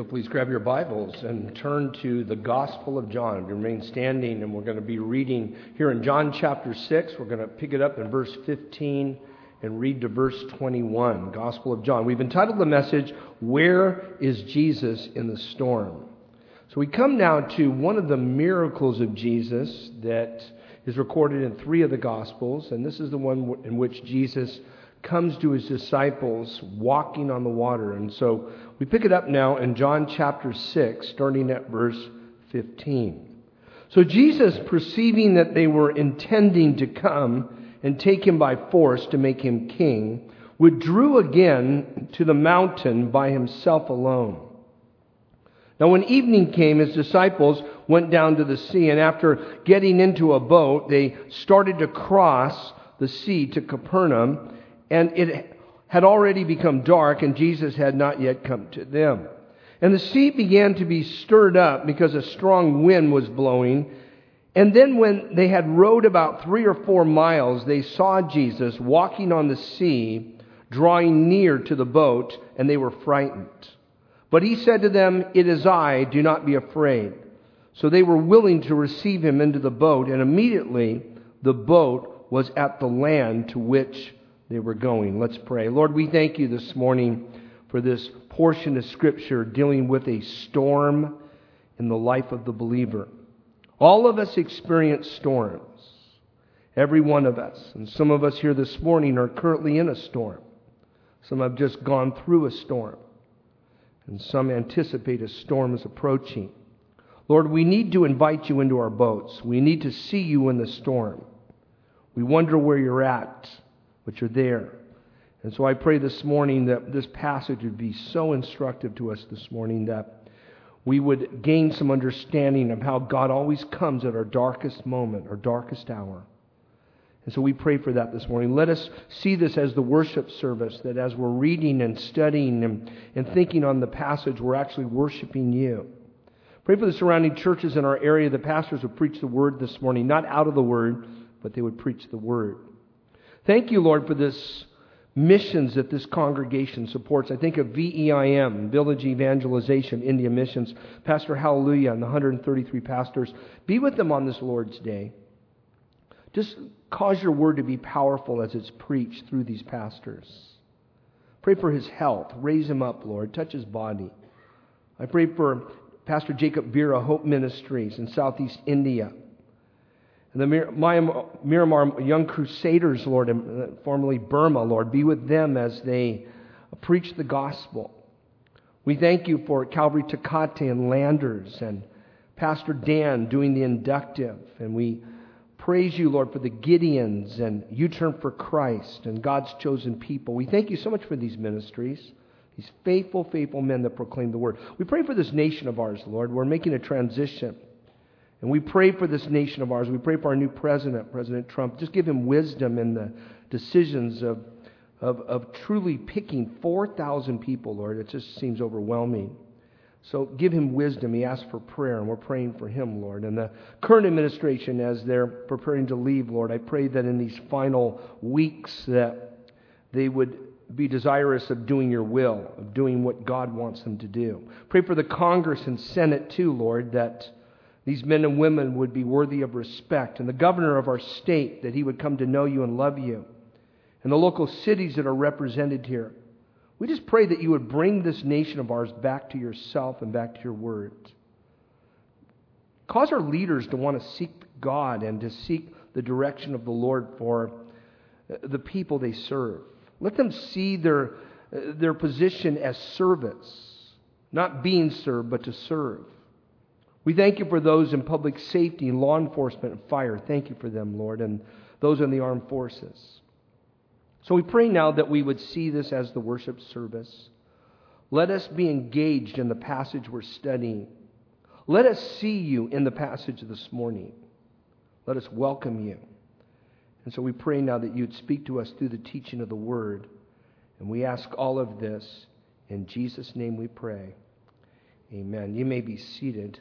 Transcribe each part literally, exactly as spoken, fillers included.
you'll please grab your Bibles and turn to the Gospel of John. We remain standing, and we're going to be reading here in John chapter six. We're going to pick it up in verse fifteen and read to verse twenty-one. Gospel of John. We've entitled the message, "Where is Jesus in the Storm?" So we come now to one of the miracles of Jesus that is recorded in three of the Gospels, and this is the one in which Jesus comes to his disciples walking on the water. And so we pick it up now in John chapter six, starting at verse fifteen. So Jesus, perceiving that they were intending to come and take him by force to make him king, withdrew again to the mountain by himself alone. Now when evening came, his disciples went down to the sea, and after getting into a boat, they started to cross the sea to Capernaum. And it had already become dark, and Jesus had not yet come to them. And the sea began to be stirred up because a strong wind was blowing. And then when they had rowed about three or four miles, they saw Jesus walking on the sea, drawing near to the boat, and they were frightened. But he said to them, "It is I, do not be afraid." So they were willing to receive him into the boat, and immediately the boat was at the land to which they were going. Let's pray. Lord, we thank you this morning for this portion of Scripture dealing with a storm in the life of the believer. All of us experience storms. Every one of us. And some of us here this morning are currently in a storm. Some have just gone through a storm. And some anticipate a storm is approaching. Lord, we need to invite you into our boats. We need to see you in the storm. We wonder where you're at, but you're there. And so I pray this morning that this passage would be so instructive to us this morning that we would gain some understanding of how God always comes at our darkest moment, our darkest hour. And so we pray for that this morning. Let us see this as the worship service, that as we're reading and studying and, and thinking on the passage, we're actually worshiping you. Pray for the surrounding churches in our area. The pastors would preach the word this morning, not out of the word, but they would preach the word. Thank you, Lord, for this missions that this congregation supports. I think of V E I M, Village Evangelization, India Missions, Pastor Hallelujah, and the one hundred thirty-three pastors. Be with them on this Lord's Day. Just cause your word to be powerful as it's preached through these pastors. Pray for his health. Raise him up, Lord. Touch his body. I pray for Pastor Jacob Vera, Hope Ministries in Southeast India. And the Miramar Young Crusaders, Lord, formerly Burma, Lord, be with them as they preach the gospel. We thank you for Calvary Tecate and Landers and Pastor Dan doing the inductive. And we praise you, Lord, for the Gideons and U-Turn for Christ and God's chosen people. We thank you so much for these ministries, these faithful, faithful men that proclaim the word. We pray for this nation of ours, Lord. We're making a transition. And we pray for this nation of ours. We pray for our new president, President Trump. Just give him wisdom in the decisions of, of, of truly picking four thousand people, Lord. It just seems overwhelming. So give him wisdom. He asked for prayer, and we're praying for him, Lord. And the current administration, as they're preparing to leave, Lord, I pray that in these final weeks that they would be desirous of doing your will, of doing what God wants them to do. Pray for the Congress and Senate too, Lord, that these men and women would be worthy of respect. And the governor of our state, that he would come to know you and love you. And the local cities that are represented here. We just pray that you would bring this nation of ours back to yourself and back to your word. Cause our leaders to want to seek God and to seek the direction of the Lord for the people they serve. Let them see their, their position as service. Not being served, but to serve. We thank you for those in public safety, law enforcement, and fire. Thank you for them, Lord, and those in the armed forces. So we pray now that we would see this as the worship service. Let us be engaged in the passage we're studying. Let us see you in the passage this morning. Let us welcome you. And so we pray now that you'd speak to us through the teaching of the Word. And we ask all of this in Jesus' name we pray. Amen. You may be seated.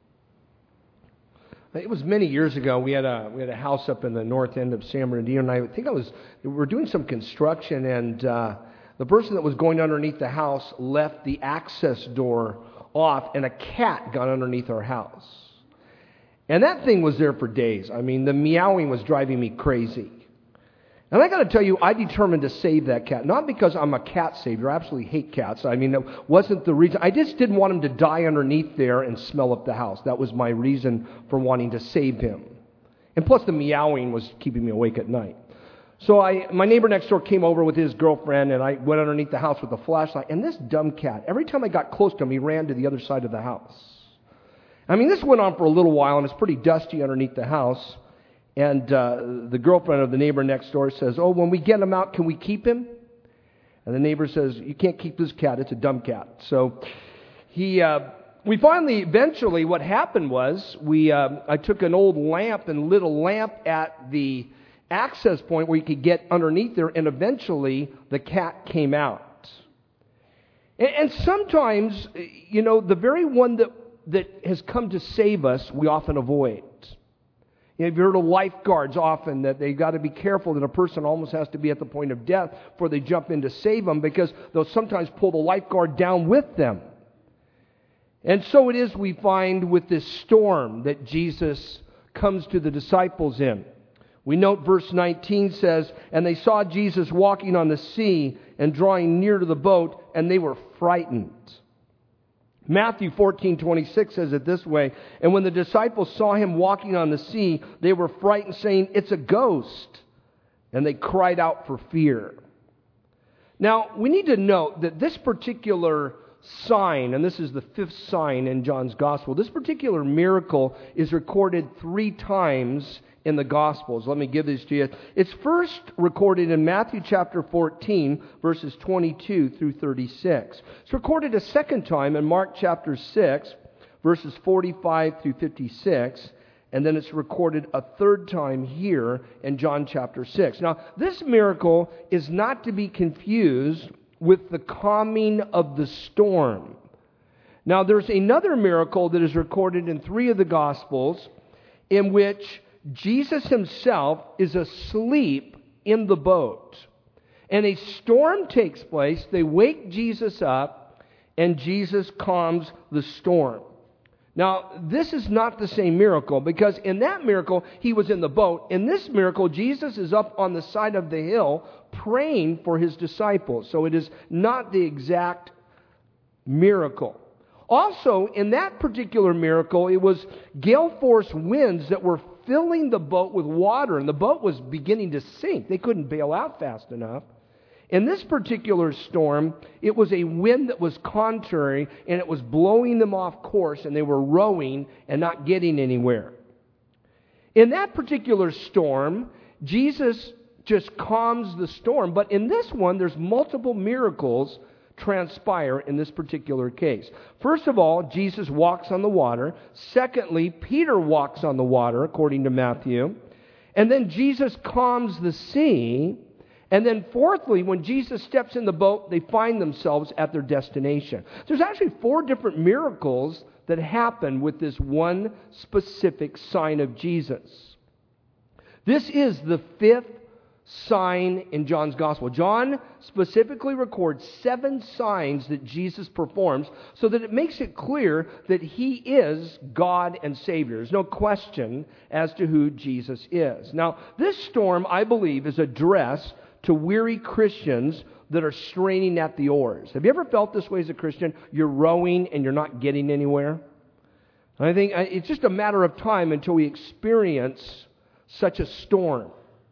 It was many years ago. We had a we had a house up in the north end of San Bernardino, and I think I was we were doing some construction, and uh, the person that was going underneath the house left the access door off and a cat got underneath our house. And that thing was there for days. I mean, the meowing was driving me crazy. And I got to tell you, I determined to save that cat. Not because I'm a cat savior. I absolutely hate cats. I mean, it wasn't the reason. I just didn't want him to die underneath there and smell up the house. That was my reason for wanting to save him. And plus the meowing was keeping me awake at night. So I, my neighbor next door came over with his girlfriend, and I went underneath the house with a flashlight. And this dumb cat, every time I got close to him, he ran to the other side of the house. I mean, this went on for a little while, and it's pretty dusty underneath the house. And uh, the girlfriend of the neighbor next door says, "Oh, when we get him out, can we keep him?" And the neighbor says, "You can't keep this cat. It's a dumb cat." So he, uh, we finally, eventually, what happened was we, uh, I took an old lamp and lit a lamp at the access point where you could get underneath there, and eventually the cat came out. And, and sometimes, you know, the very one that that has come to save us, we often avoid. You know, you've heard of lifeguards often that they've got to be careful that a person almost has to be at the point of death before they jump in to save them, because they'll sometimes pull the lifeguard down with them. And so it is we find with this storm that Jesus comes to the disciples in. We note verse nineteen says, "And they saw Jesus walking on the sea and drawing near to the boat, and they were frightened." Matthew fourteen twenty-six says it this way, "And when the disciples saw him walking on the sea, they were frightened, saying, 'It's a ghost.' And they cried out for fear." Now, we need to note that this particular sign, and this is the fifth sign in John's Gospel, this particular miracle is recorded three times in the Gospels. Let me give these to you. It's first recorded in Matthew chapter fourteen, verses twenty-two through thirty-six. It's recorded a second time in Mark chapter six, verses forty-five through fifty-six. And then it's recorded a third time here in John chapter six. Now, this miracle is not to be confused with the calming of the storm. Now, there's another miracle that is recorded in three of the Gospels in which Jesus himself is asleep in the boat. And a storm takes place. They wake Jesus up, and Jesus calms the storm. Now, this is not the same miracle, because in that miracle, he was in the boat. In this miracle, Jesus is up on the side of the hill praying for his disciples. So it is not the exact miracle. Also, in that particular miracle, it was gale force winds that were filling the boat with water, and the boat was beginning to sink. They couldn't bail out fast enough. In this particular storm, it was a wind that was contrary, and it was blowing them off course, and they were rowing and not getting anywhere. In that particular storm, Jesus just calms the storm, but in this one, there's multiple miracles transpire in this particular case. First of all, Jesus walks on the water. Secondly, Peter walks on the water, according to Matthew. And then Jesus calms the sea. And then fourthly, when Jesus steps in the boat, they find themselves at their destination. There's actually four different miracles that happen with this one specific sign of Jesus. This is the fifth sign in John's Gospel. John specifically records seven signs that Jesus performs so that it makes it clear that he is God and Savior. There's no question as to who Jesus is. Now, this storm, I believe, is addressed to weary Christians that are straining at the oars. Have you ever felt this way as a Christian? You're rowing and you're not getting anywhere? I think it's just a matter of time until we experience such a storm.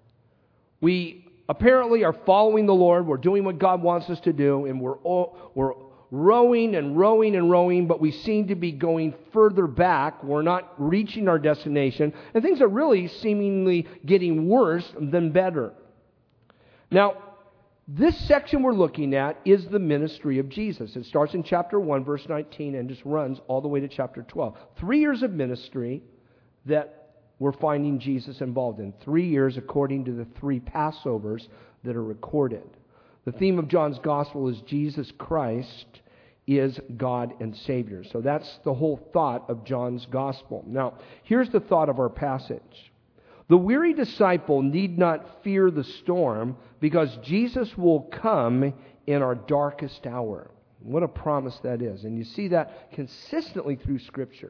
We apparently are following the Lord. We're doing what God wants us to do, and we're all, we're rowing and rowing and rowing, but we seem to be going further back. We're not reaching our destination, and things are really seemingly getting worse than better. Now, this section we're looking at is the ministry of Jesus. It starts in chapter one, verse nineteen, and just runs all the way to chapter twelve. Three years of ministry that we're finding Jesus involved in. Three years according to the three Passovers that are recorded. The theme of John's Gospel is Jesus Christ is God and Savior. So that's the whole thought of John's Gospel. Now, here's the thought of our passage. The weary disciple need not fear the storm because Jesus will come in our darkest hour. What a promise that is. And you see that consistently through Scripture.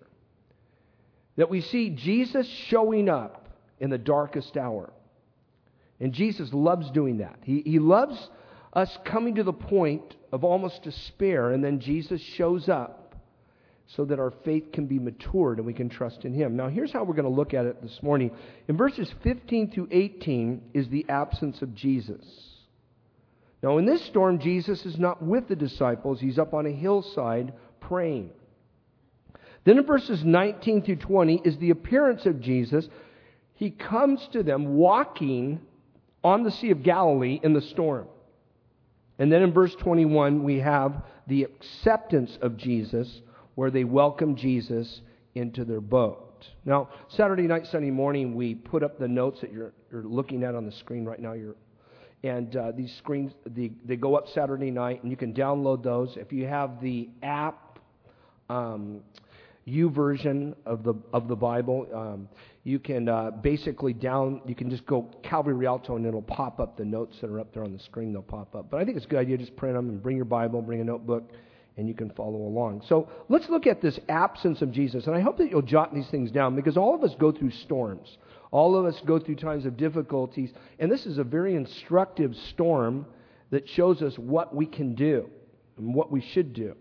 That we see Jesus showing up in the darkest hour. And Jesus loves doing that. He, he loves us coming to the point of almost despair, and then Jesus shows up so that our faith can be matured and we can trust in Him. Now, here's how we're going to look at it this morning. In verses fifteen through eighteen is the absence of Jesus. Now, in this storm, Jesus is not with the disciples. He's up on a hillside praying. Then in verses nineteen through twenty is the appearance of Jesus. He comes to them walking on the Sea of Galilee in the storm. And then in verse twenty-one, we have the acceptance of Jesus, where they welcome Jesus into their boat. Now, Saturday night, Sunday morning, we put up the notes that you're, you're looking at on the screen right now. You're, and uh, these screens, the, they go up Saturday night, and you can download those. If you have the app, um, U version of the of the Bible, um, you can uh, basically down. You can just go Calvary Rialto, and it'll pop up the notes that are up there on the screen. They'll pop up. But I think it's a good idea. Just print them and bring your Bible, bring a notebook, and you can follow along. So let's look at this absence of Jesus, and I hope that you'll jot these things down, because all of us go through storms. All of us go through times of difficulties, and this is a very instructive storm that shows us what we can do and what we should do.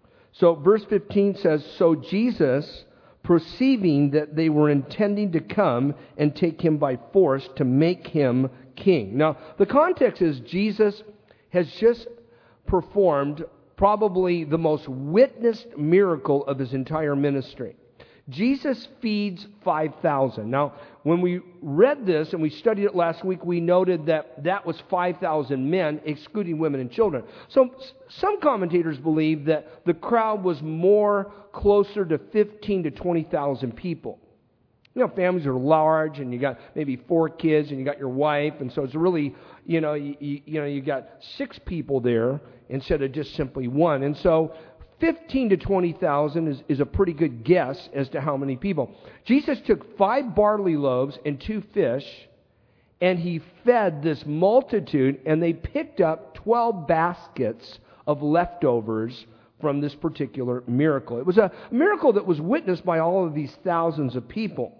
So verse fifteen says, "So Jesus, perceiving that they were intending to come and take him by force to make him king." Now, the context is Jesus has just performed probably the most witnessed miracle of his entire ministry. Jesus feeds five thousand. Now, when we read this and we studied it last week, we noted that that was five thousand men, excluding women and children. So some commentators believe that the crowd was more closer to fifteen to twenty thousand people. You know, families are large, and you got maybe four kids, and you got your wife, and so it's really, you know, you, you, you know, you got six people there instead of just simply one. And so fifteen to twenty thousand is, is a pretty good guess as to how many people. Jesus took five barley loaves and two fish, and he fed this multitude, and they picked up twelve baskets of leftovers from this particular miracle. It was a miracle that was witnessed by all of these thousands of people.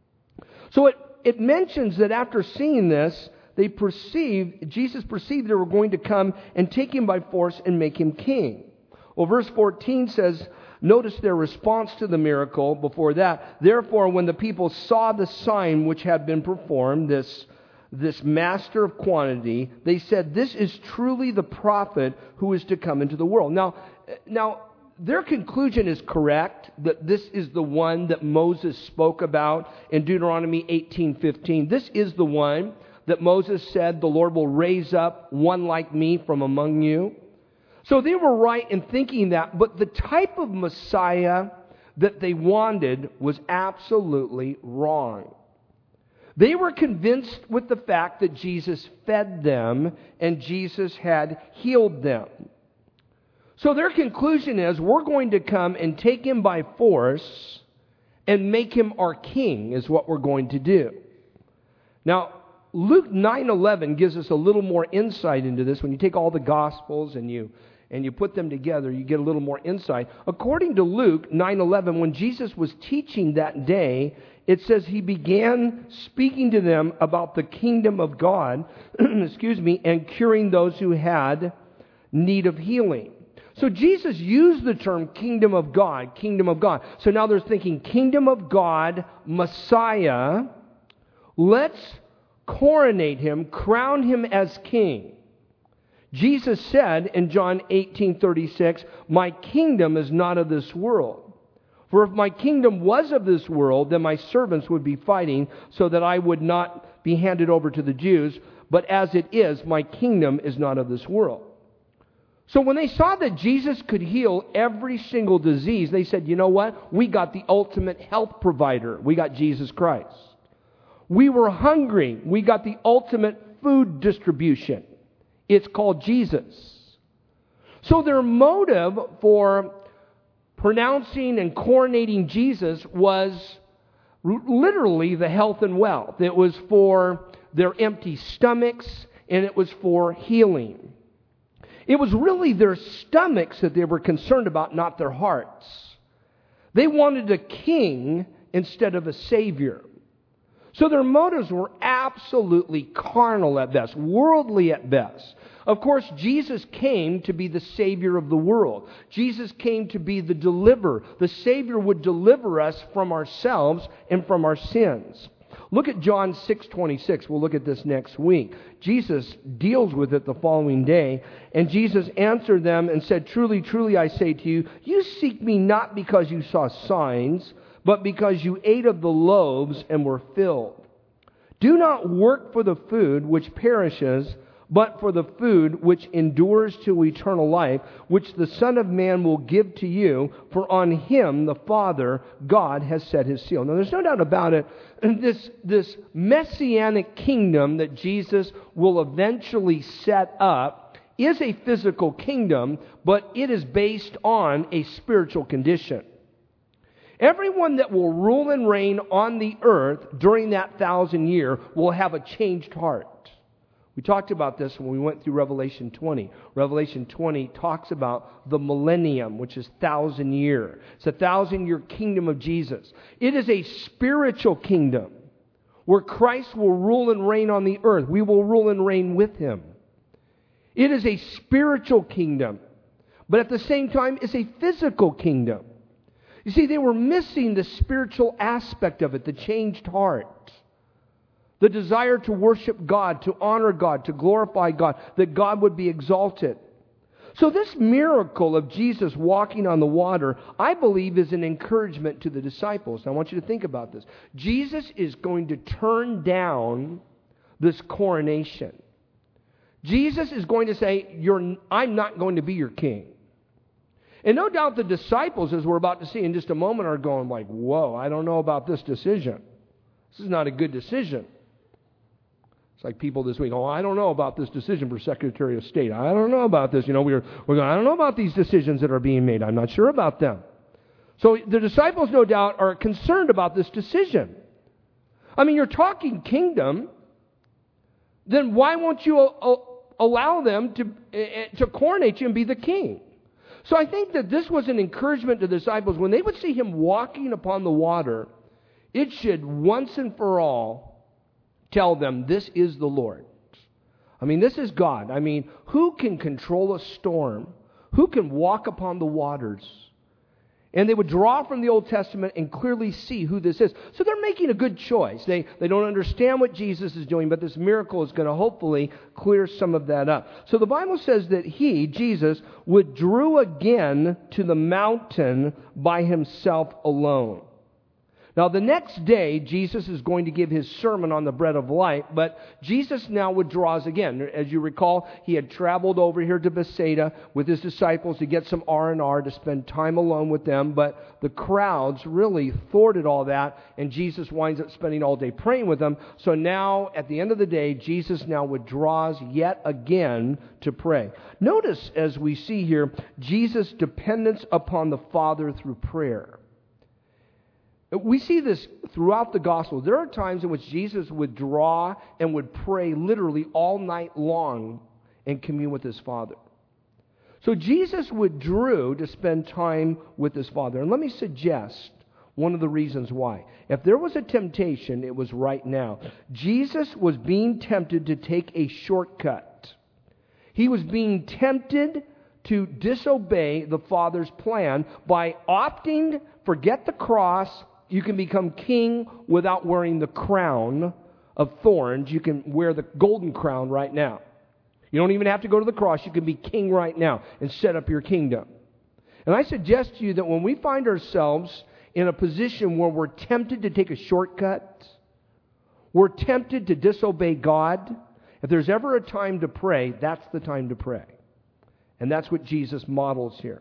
So it, it mentions that after seeing this, they perceived, Jesus perceived they were going to come and take him by force and make him king. Well, verse fourteen says, notice their response to the miracle before that. "Therefore, when the people saw the sign which had been performed, this, this master of quantity, they said, 'This is truly the prophet who is to come into the world.'" Now, now their conclusion is correct, that this is the one that Moses spoke about in Deuteronomy eighteen fifteen. This is the one that Moses said, "The Lord will raise up one like me from among you." So they were right in thinking that, but the type of Messiah that they wanted was absolutely wrong. They were convinced with the fact that Jesus fed them and Jesus had healed them. So their conclusion is, we're going to come and take him by force and make him our king, is what we're going to do. Now, Luke nine eleven gives us a little more insight into this. When you take all the Gospels and you and you put them together, you get a little more insight. According to Luke nine eleven, when Jesus was teaching that day, it says he began speaking to them about the kingdom of God, excuse me, and curing those who had need of healing. So Jesus used the term kingdom of God, kingdom of God. So now they're thinking kingdom of God, Messiah. Let's coronate him, crown him as king. Jesus said in John eighteen thirty-six, "My kingdom is not of this world. For if my kingdom was of this world, then my servants would be fighting so that I would not be handed over to the Jews. But as it is, my kingdom is not of this world." So when they saw that Jesus could heal every single disease, they said, you know what? We got the ultimate health provider. We got Jesus Christ. We were hungry. We got the ultimate food distribution. It's called Jesus. So their motive for pronouncing and coronating Jesus was literally the health and wealth. It was for their empty stomachs, and it was for healing. It was really their stomachs that they were concerned about, not their hearts. They wanted a king instead of a savior. So their motives were absolutely carnal at best, worldly at best. Of course, Jesus came to be the Savior of the world. Jesus came to be the deliverer. The Savior would deliver us from ourselves and from our sins. Look at John six twenty-six. We'll look at this next week. Jesus deals with it the following day. And Jesus answered them and said, "Truly, truly, I say to you, you seek me not because you saw signs, but because you ate of the loaves and were filled. Do not work for the food which perishes, but for the food which endures to eternal life, which the Son of Man will give to you, for on him the Father, God, has set his seal." Now, there's no doubt about it, this, this messianic kingdom that Jesus will eventually set up is a physical kingdom, but it is based on a spiritual condition. Everyone that will rule and reign on the earth during that thousand year will have a changed heart. We talked about this when we went through Revelation twenty. Revelation twenty talks about the millennium, which is thousand year. It's a thousand year kingdom of Jesus. It is a spiritual kingdom where Christ will rule and reign on the earth. We will rule and reign with him. It is a spiritual kingdom, but at the same time, it's a physical kingdom. You see, they were missing the spiritual aspect of it, the changed heart. The desire to worship God, to honor God, to glorify God, that God would be exalted. So this miracle of Jesus walking on the water, I believe, is an encouragement to the disciples. Now, I want you to think about this. Jesus is going to turn down this coronation. Jesus is going to say, You're, I'm not going to be your king. And no doubt the disciples, as we're about to see in just a moment, are going like, whoa, I don't know about this decision. This is not a good decision. It's like people this week, oh, I don't know about this decision for Secretary of State. I don't know about this. You know, we're, we're going, I don't know about these decisions that are being made. I'm not sure about them. So the disciples, no doubt, are concerned about this decision. I mean, you're talking kingdom. Then why won't you uh, allow them to, uh, to coronate you and be the king? So I think that this was an encouragement to the disciples. When they would see him walking upon the water, it should once and for all tell them, this is the Lord. I mean, this is God. I mean, who can control a storm? Who can walk upon the waters? And they would draw from the Old Testament and clearly see who this is. So they're making a good choice. They, they don't understand what Jesus is doing, but this miracle is going to hopefully clear some of that up. So the Bible says that he, Jesus, withdrew again to the mountain by himself alone. Now, the next day, Jesus is going to give his sermon on the bread of life, but Jesus now withdraws again. As you recall, he had traveled over here to Bethsaida with his disciples to get some R and R, to spend time alone with them, but the crowds really thwarted all that, and Jesus winds up spending all day praying with them. So now, at the end of the day, Jesus now withdraws yet again to pray. Notice, as we see here, Jesus' dependence upon the Father through prayer. We see this throughout the gospel. There are times in which Jesus would draw and would pray literally all night long and commune with his Father. So Jesus withdrew to spend time with his Father. And let me suggest one of the reasons why. If there was a temptation, it was right now. Jesus was being tempted to take a shortcut. He was being tempted to disobey the Father's plan by opting, forget the cross. You can become king without wearing the crown of thorns. You can wear the golden crown right now. You don't even have to go to the cross. You can be king right now and set up your kingdom. And I suggest to you that when we find ourselves in a position where we're tempted to take a shortcut, we're tempted to disobey God, if there's ever a time to pray, that's the time to pray. And that's what Jesus models here.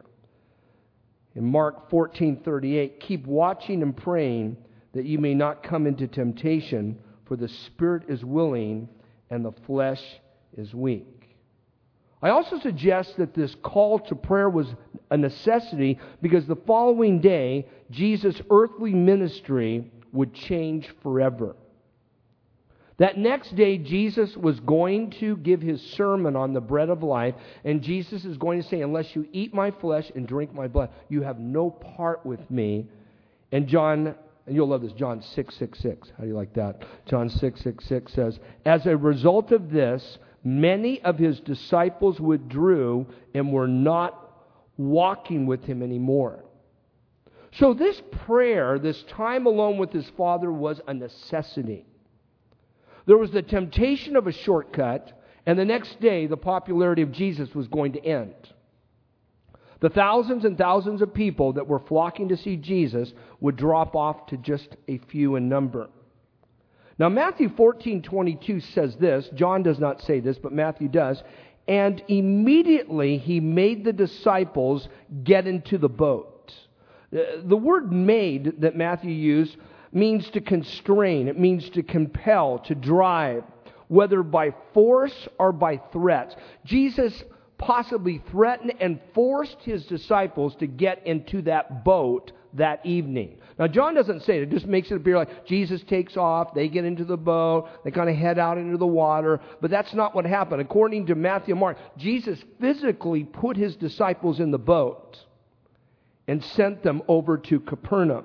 In Mark fourteen thirty-eight, keep watching and praying that you may not come into temptation, for the spirit is willing and the flesh is weak. I also suggest that this call to prayer was a necessity because the following day, Jesus' earthly ministry would change forever. That next day, Jesus was going to give his sermon on the bread of life, and Jesus is going to say, unless you eat my flesh and drink my blood, you have no part with me. And John, and you'll love this, John six six six. How do you like that? John six six six says, as a result of this, many of his disciples withdrew and were not walking with him anymore. So this prayer, this time alone with his Father, was a necessity. There was the temptation of a shortcut, and the next day the popularity of Jesus was going to end. The thousands and thousands of people that were flocking to see Jesus would drop off to just a few in number. Now Matthew fourteen twenty-two says this. John does not say this, but Matthew does. And immediately he made the disciples get into the boat. The word made that Matthew used means to constrain. It means to compel, to drive, whether by force or by threats. Jesus possibly threatened and forced his disciples to get into that boat that evening. Now, John doesn't say it. It just makes it appear like Jesus takes off, they get into the boat, they kind of head out into the water. But that's not what happened. According to Matthew and Mark, Jesus physically put his disciples in the boat and sent them over to Capernaum.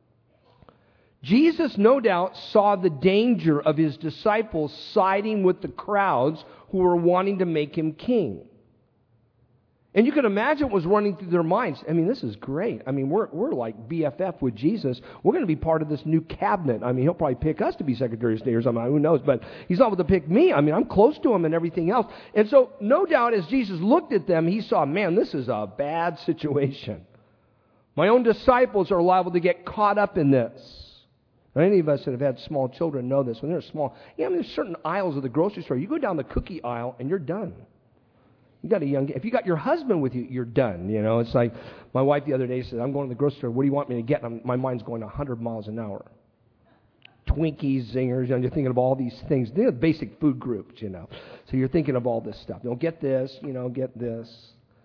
Jesus, no doubt, saw the danger of his disciples siding with the crowds who were wanting to make him king. And you can imagine what was running through their minds. I mean, this is great. I mean, we're we're like B F F with Jesus. We're going to be part of this new cabinet. I mean, he'll probably pick us to be Secretary of State or something. Who knows? But he's not going to pick me. I mean, I'm close to him and everything else. And so, no doubt, as Jesus looked at them, he saw, man, this is a bad situation. My own disciples are liable to get caught up in this. Now, any of us that have had small children know this. When they're small, yeah, I mean, there's certain aisles of the grocery store. You go down the cookie aisle and you're done. You got a young. If you got your husband with you, you're done. You know, it's like my wife the other day said, "I'm going to the grocery store. What do you want me to get?" And I'm, my mind's going one hundred miles an hour. Twinkies, zingers. You know, you're thinking of all these things. They're basic food groups, you know. So you're thinking of all this stuff. You know, get this. You know, get this.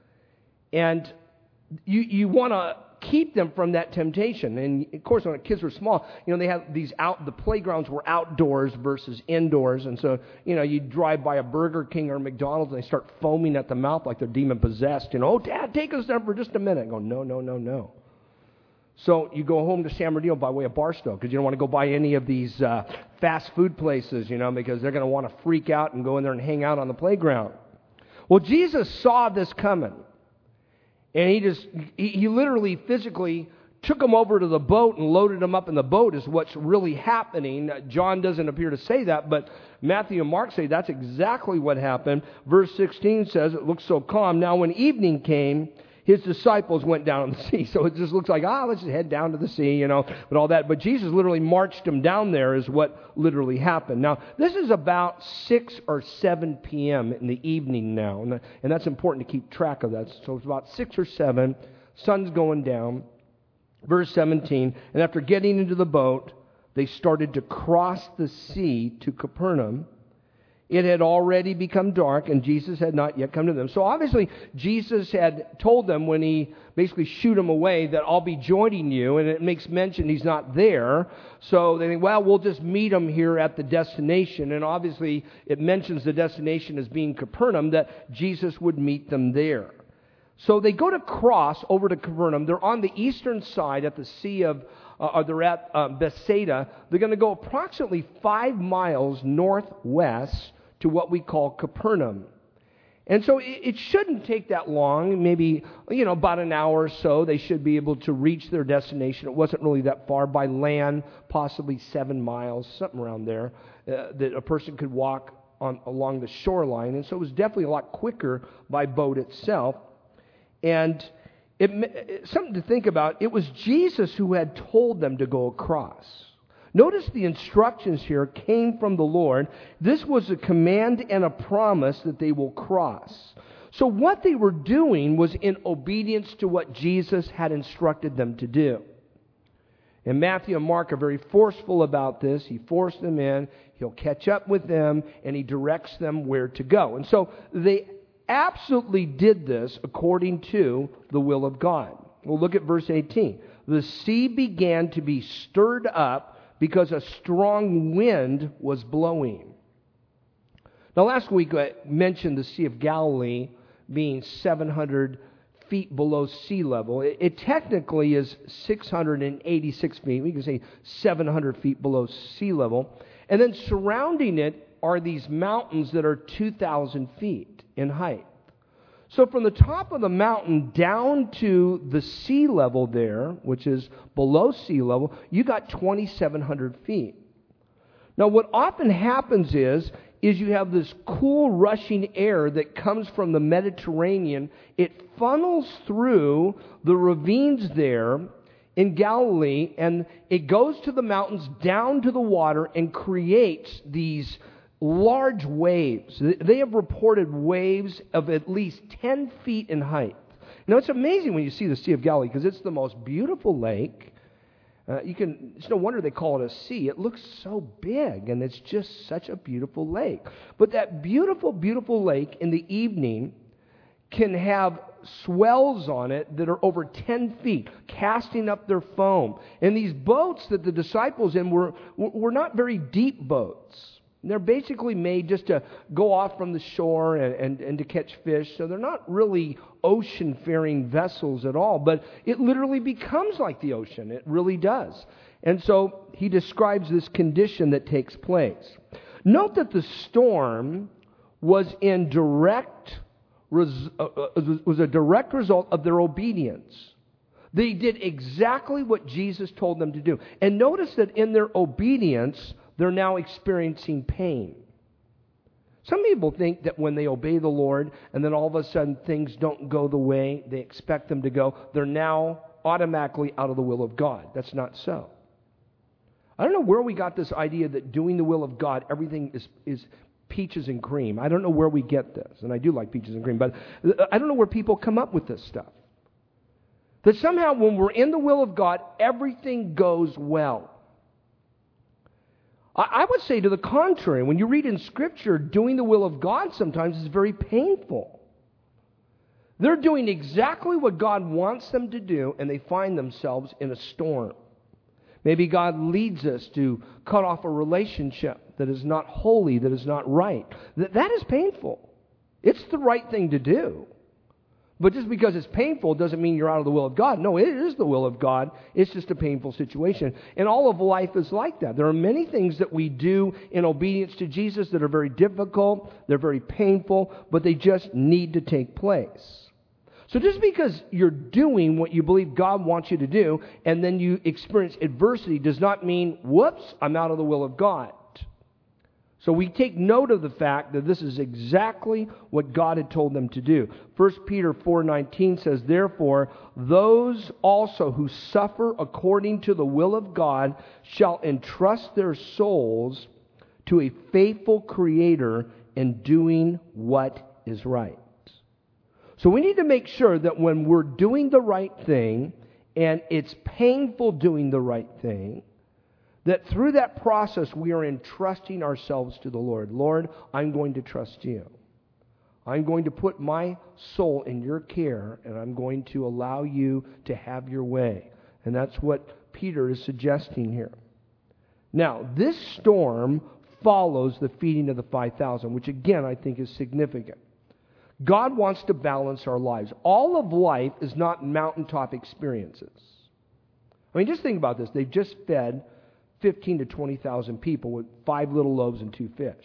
And you you want to keep them from that temptation. And of course, when the kids were small, you know, they had these out, the playgrounds were outdoors versus indoors. And so, you know, you drive by a Burger King or a McDonald's and they start foaming at the mouth like they're demon possessed. You know, oh, Dad, take us there for just a minute. I go, no, no, no, no. So you go home to San Bernardino by way of Barstow because you don't want to go by any of these uh, fast food places, you know, because they're going to want to freak out and go in there and hang out on the playground. Well, Jesus saw this coming. And he just, he, he literally physically took them over to the boat and loaded them up in the boat is what's really happening. John doesn't appear to say that, but Matthew and Mark say that's exactly what happened. Verse sixteen says, it looks so calm. Now when evening came, his disciples went down on the sea. So it just looks like, ah, let's just head down to the sea, you know, but all that. But Jesus literally marched them down there is what literally happened. Now, this is about six or seven p.m. in the evening now, and, and that's important to keep track of that. So it's about six or seven, sun's going down. Verse seventeen, and after getting into the boat, they started to cross the sea to Capernaum. It had already become dark, and Jesus had not yet come to them. So obviously, Jesus had told them when he basically shooed them away that I'll be joining you, and it makes mention he's not there. So they think, well, we'll just meet him here at the destination. And obviously, it mentions the destination as being Capernaum, that Jesus would meet them there. So they go to cross over to Capernaum. They're on the eastern side at the Sea of, uh, or they're at uh, Bethsaida. They're going to go approximately five miles northwest to what we call Capernaum. And so it, it shouldn't take that long, maybe, you know, about an hour or so. They should be able to reach their destination. It wasn't really that far by land, possibly seven miles, something around there, uh, that a person could walk on along the shoreline. And so it was definitely a lot quicker by boat itself. And it, it, something to think about, it was Jesus who had told them to go across. Notice the instructions here came from the Lord. This was a command and a promise that they will cross. So what they were doing was in obedience to what Jesus had instructed them to do. And Matthew and Mark are very forceful about this. He forced them in. He'll catch up with them, and he directs them where to go. And so they absolutely did this according to the will of God. We'll look at verse eighteen. The sea began to be stirred up because a strong wind was blowing. Now, last week I mentioned the Sea of Galilee being seven hundred feet below sea level. It, it technically is six hundred eighty-six feet. We can say seven hundred feet below sea level. And then surrounding it are these mountains that are two thousand feet in height. So from the top of the mountain down to the sea level there, which is below sea level, you got twenty-seven hundred feet. Now, what often happens is, is you have this cool rushing air that comes from the Mediterranean. It funnels through the ravines there in Galilee, and it goes to the mountains, down to the water, and creates these large waves. They have reported waves of at least ten feet in height. Now, it's amazing when you see the Sea of Galilee, because it's the most beautiful lake. Uh, you can. It's no wonder they call it a sea. It looks so big, and it's just such a beautiful lake. But that beautiful, beautiful lake in the evening can have swells on it that are over ten feet, casting up their foam. And these boats that the disciples in were were not very deep boats. They're basically made just to go off from the shore and, and, and to catch fish. So they're not really ocean-faring vessels at all. But it literally becomes like the ocean. It really does. And so he describes this condition that takes place. Note that the storm was in direct res- uh, was a direct result of their obedience. They did exactly what Jesus told them to do. And notice that in their obedience, they're now experiencing pain. Some people think that when they obey the Lord and then all of a sudden things don't go the way they expect them to go, they're now automatically out of the will of God. That's not so. I don't know where we got this idea that doing the will of God, everything is, is peaches and cream. I don't know where we get this. And I do like peaches and cream, but I don't know where people come up with this stuff. That somehow when we're in the will of God, everything goes well. I would say to the contrary. When you read in Scripture, doing the will of God sometimes is very painful. They're doing exactly what God wants them to do, and they find themselves in a storm. Maybe God leads us to cut off a relationship that is not holy, that is not right. That is painful. It's the right thing to do. But just because it's painful doesn't mean you're out of the will of God. No, it is the will of God. It's just a painful situation. And all of life is like that. There are many things that we do in obedience to Jesus that are very difficult, they're very painful, but they just need to take place. So just because you're doing what you believe God wants you to do, and then you experience adversity, does not mean, whoops, I'm out of the will of God. So we take note of the fact that this is exactly what God had told them to do. First Peter four nineteen says, "Therefore, those also who suffer according to the will of God shall entrust their souls to a faithful Creator in doing what is right." So we need to make sure that when we're doing the right thing, and it's painful doing the right thing, that through that process we are entrusting ourselves to the Lord. Lord, I'm going to trust you. I'm going to put my soul in your care, and I'm going to allow you to have your way. And that's what Peter is suggesting here. Now, this storm follows the feeding of the five thousand, which again I think is significant. God wants to balance our lives. All of life is not mountaintop experiences. I mean, just think about this. They've just fed fifteen to twenty thousand people with five little loaves and two fish.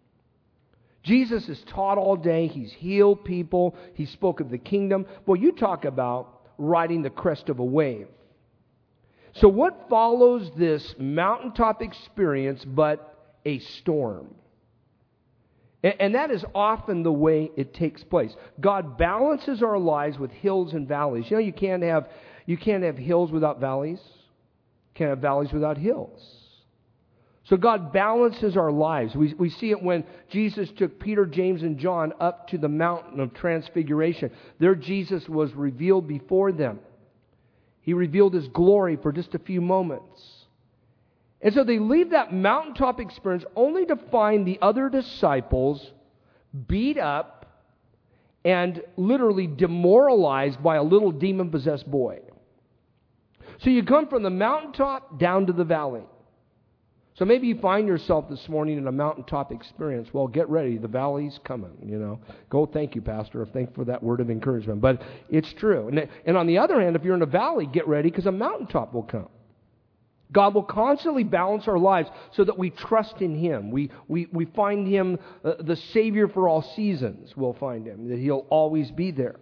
Jesus has taught all day. He's healed people. He spoke of the kingdom. Well, you talk about riding the crest of a wave. So what follows this mountaintop experience but a storm? And, and that is often the way it takes place. God balances our lives with hills and valleys. You know, you can't have you can't have hills without valleys. Can't have valleys without hills. So God balances our lives. We, we see it when Jesus took Peter, James, and John up to the mountain of transfiguration. There Jesus was revealed before them. He revealed His glory for just a few moments. And so they leave that mountaintop experience only to find the other disciples beat up and literally demoralized by a little demon-possessed boy. So you come from the mountaintop down to the valley. So maybe you find yourself this morning in a mountaintop experience. Well, get ready. The valley's coming, you know. Go, thank you, Pastor. Thank you for that word of encouragement. But it's true. And, and on the other hand, if you're in a valley, get ready because a mountaintop will come. God will constantly balance our lives so that we trust in Him. We, we, we find Him uh, the Savior for all seasons. We'll find Him, that He'll always be there.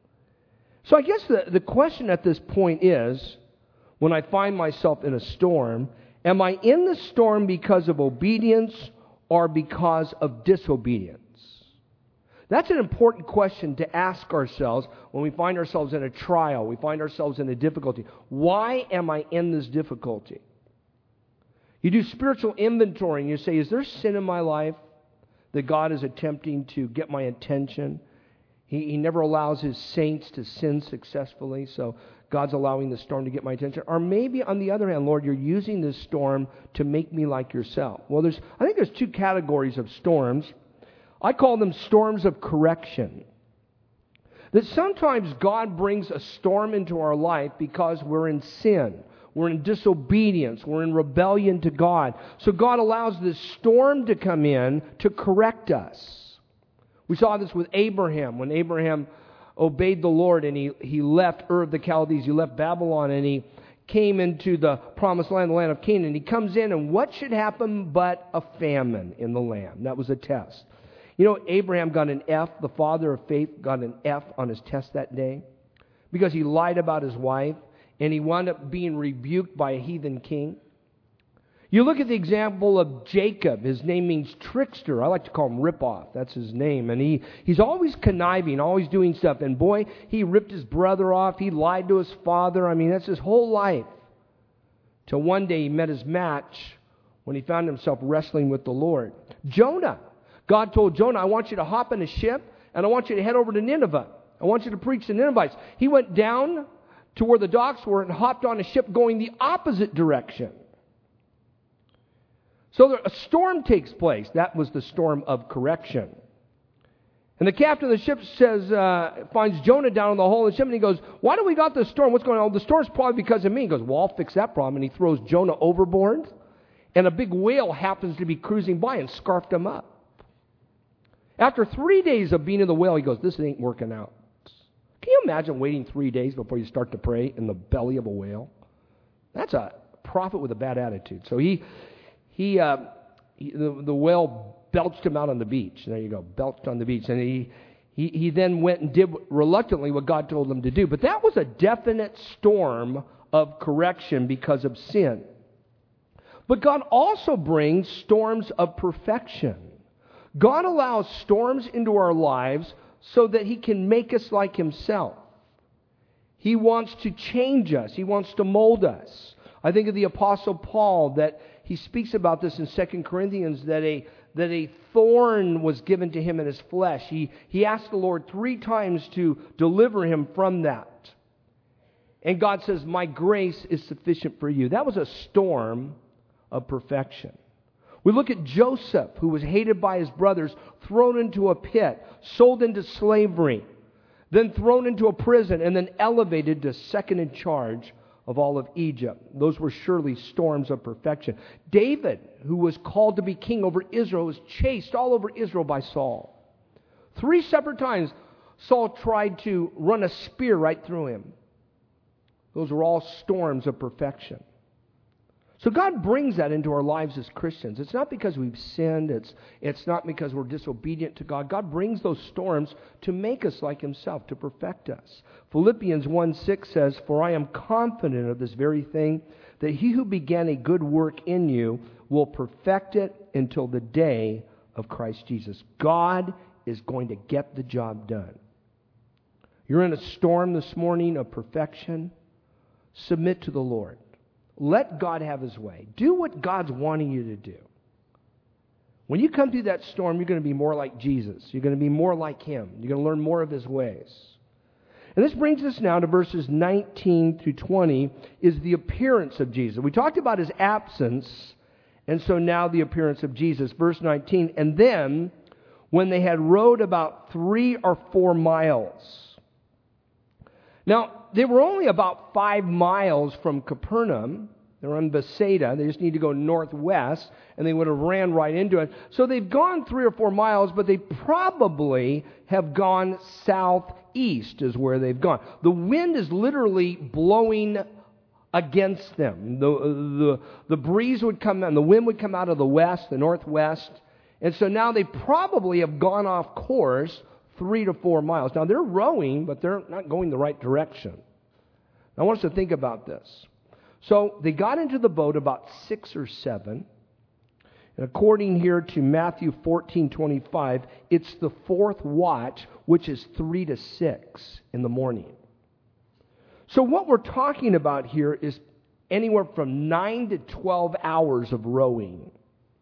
So I guess the, the question at this point is, when I find myself in a storm, am I in the storm because of obedience or because of disobedience? That's an important question to ask ourselves when we find ourselves in a trial, we find ourselves in a difficulty. Why am I in this difficulty? You do spiritual inventory and you say, is there sin in my life that God is attempting to get my attention? He, he never allows His saints to sin successfully, so God's allowing the storm to get my attention. Or maybe, on the other hand, Lord, you're using this storm to make me like yourself. Well, there's I think there's two categories of storms. I call them storms of correction. That sometimes God brings a storm into our life because we're in sin. We're in disobedience. We're in rebellion to God. So God allows this storm to come in to correct us. We saw this with Abraham. When Abraham obeyed the Lord and he, he left Ur of the Chaldees, he left Babylon, and he came into the promised land, the land of Canaan. He comes in, and what should happen but a famine in the land? That was a test. You know, Abraham got an F. The father of faith got an F on his test that day because he lied about his wife, and he wound up being rebuked by a heathen king. You look at the example of Jacob. His name means trickster. I like to call him Rip-Off. That's his name. And he, he's always conniving, always doing stuff. And boy, he ripped his brother off. He lied to his father. I mean, that's his whole life. Till one day he met his match when he found himself wrestling with the Lord. Jonah. God told Jonah, I want you to hop in a ship, and I want you to head over to Nineveh. I want you to preach to Ninevites. He went down to where the docks were and hopped on a ship going the opposite direction. So there, a storm takes place. That was the storm of correction. And the captain of the ship says, uh, finds Jonah down in the hole of the ship, and he goes, why do we got this storm? What's going on? The storm's probably because of me. He goes, well, I'll fix that problem. And he throws Jonah overboard, and a big whale happens to be cruising by and scarfed him up. After three days of being in the whale, he goes, this ain't working out. Can you imagine waiting three days before you start to pray in the belly of a whale? That's a prophet with a bad attitude. So he... He, uh, he the, the whale belched him out on the beach. There you go, belched on the beach. And he, he, he then went and did reluctantly what God told him to do. But that was a definite storm of correction because of sin. But God also brings storms of perfection. God allows storms into our lives so that He can make us like Himself. He wants to change us. He wants to mold us. I think of the Apostle Paul, that he speaks about this in Second Corinthians, that a that a thorn was given to him in his flesh. He, he asked the Lord three times to deliver him from that. And God says, my grace is sufficient for you. That was a storm of perfection. We look at Joseph, who was hated by his brothers, thrown into a pit, sold into slavery, then thrown into a prison, and then elevated to second in charge of all of Egypt. Those were surely storms of perfection. David, who was called to be king over Israel, was chased all over Israel by Saul. Three separate times, Saul tried to run a spear right through him. Those were all storms of perfection. So God brings that into our lives as Christians. It's not because we've sinned. It's, it's not because we're disobedient to God. God brings those storms to make us like Himself, to perfect us. Philippians one six says, for I am confident of this very thing, that He who began a good work in you will perfect it until the day of Christ Jesus. God is going to get the job done. You're in a storm this morning of perfection. Submit to the Lord. Let God have His way. Do what God's wanting you to do. When you come through that storm, you're going to be more like Jesus. You're going to be more like Him. You're going to learn more of His ways. And this brings us now to verses nineteen through twenty, is the appearance of Jesus. We talked about His absence, and so now the appearance of Jesus. Verse nineteen, and then, when they had rowed about three or four miles. Now, they were only about five miles from Capernaum, They're on Bethsaida. They just need to go northwest, and they would have ran right into it. So they've gone three or four miles, but they probably have gone southeast is where they've gone. The wind is literally blowing against them. The, the, the breeze would come, and the wind would come out of the west, the northwest. And so now they probably have gone off course three to four miles. Now they're rowing, but they're not going the right direction. I want us to think about this. So they got into the boat about six or seven. And according here to Matthew fourteen twenty-five, it's the fourth watch, which is three to six in the morning. So what we're talking about here is anywhere from nine to twelve hours of rowing.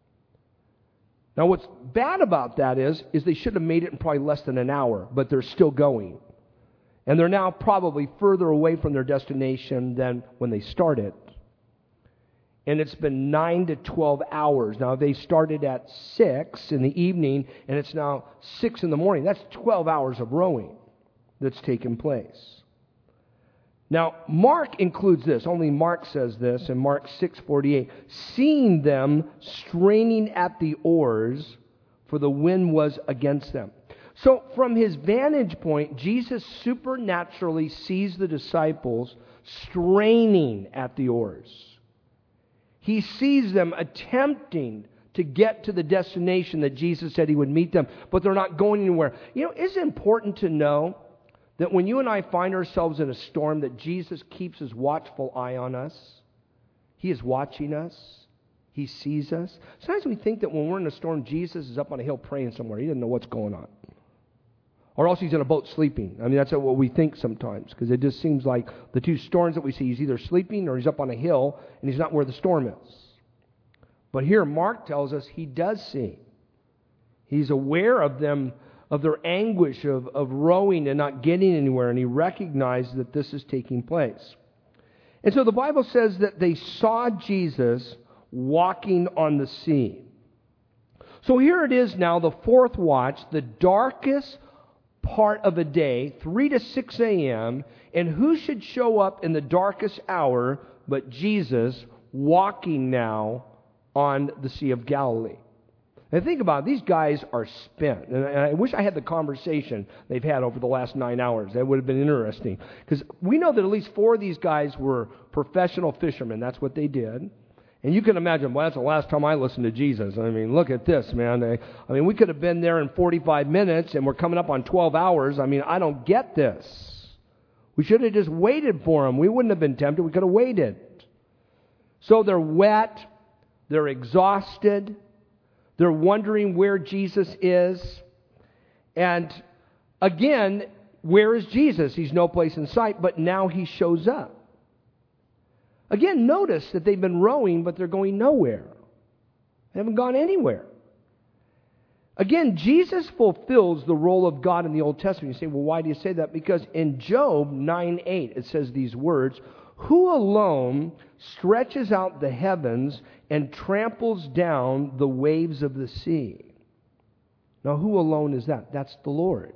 Now what's bad about that is, is they should have made it in probably less than an hour, but they're still going. And they're now probably further away from their destination than when they started. And it's been nine to twelve hours. Now they started at six in the evening, and it's now six in the morning. That's twelve hours of rowing that's taken place. Now, Mark includes this. Only Mark says this in Mark six forty-eight. Seeing them straining at the oars, for the wind was against them. So, from his vantage point, Jesus supernaturally sees the disciples straining at the oars. He sees them attempting to get to the destination that Jesus said he would meet them, but they're not going anywhere. You know, it's important to know that when you and I find ourselves in a storm, that Jesus keeps his watchful eye on us. He is watching us. He sees us. Sometimes we think that when we're in a storm, Jesus is up on a hill praying somewhere. He doesn't know what's going on. Or else he's in a boat sleeping. I mean, that's what we think sometimes, because it just seems like the two storms that we see, he's either sleeping or he's up on a hill, and he's not where the storm is. But here, Mark tells us he does see. He's aware of them, of their anguish of, of rowing and not getting anywhere, and he recognized that this is taking place. And so the Bible says that they saw Jesus walking on the sea. So here it is now, the fourth watch, the darkest part of a day, three to six a.m., and who should show up in the darkest hour but Jesus walking now on the Sea of Galilee? And think about it, these guys are spent. And I wish I had the conversation they've had over the last nine hours. That would have been interesting. Because we know that at least four of these guys were professional fishermen. That's what they did. And you can imagine, well, that's the last time I listened to Jesus. I mean, look at this, man. I, I mean, we could have been there in forty-five minutes, and we're coming up on twelve hours. I mean, I don't get this. We should have just waited for him. We wouldn't have been tempted. We could have waited. So they're wet. They're exhausted. They're wondering where Jesus is. And again, where is Jesus? He's no place in sight, but now he shows up. Again, notice that they've been rowing, but they're going nowhere. They haven't gone anywhere. Again, Jesus fulfills the role of God in the Old Testament. You say, well, why do you say that? Because in Job nine eight, it says these words, "Who alone stretches out the heavens and tramples down the waves of the sea?" Now, who alone is that? That's the Lord.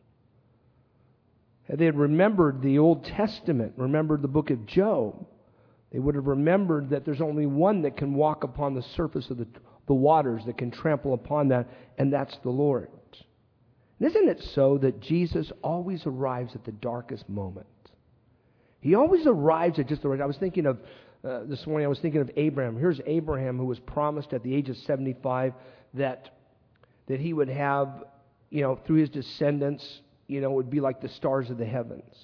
Had they had remembered the Old Testament, remembered the book of Job, they would have remembered that there's only one that can walk upon the surface of the, the waters, that can trample upon that, and that's the Lord. And isn't it so that Jesus always arrives at the darkest moment? He always arrives at just the right. I was thinking of, uh, this morning I was thinking of Abraham. Here's Abraham, who was promised at the age of seventy-five that, that he would have, you know, through his descendants, you know, would be like the stars of the heavens.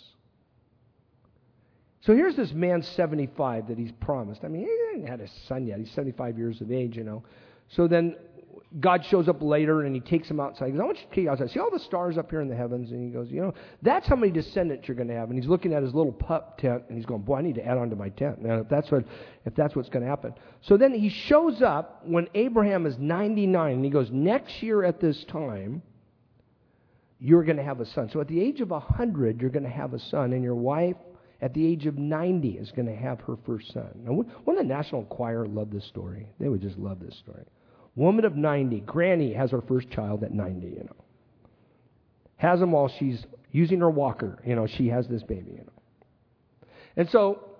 So here's this man, seventy-five, that he's promised. I mean, he hasn't had a son yet. He's seventy-five years of age, you know. So then God shows up later, and he takes him outside. He goes, I want you to take you outside. See all the stars up here in the heavens? And he goes, you know, that's how many descendants you're going to have. And he's looking at his little pup tent, and he's going, boy, I need to add on to my tent. Now, if that's what, if that's what's going to happen. So then he shows up when Abraham is ninety-nine, and he goes, next year at this time, you're going to have a son. So at the age of one hundred, you're going to have a son, and your wife, at the age of ninety, is going to have her first son. Now, wouldn't the National Choir love this story? They would just love this story. Woman of ninety, Granny has her first child at ninety, you know. Has him while she's using her walker, you know, she has this baby, you know. And so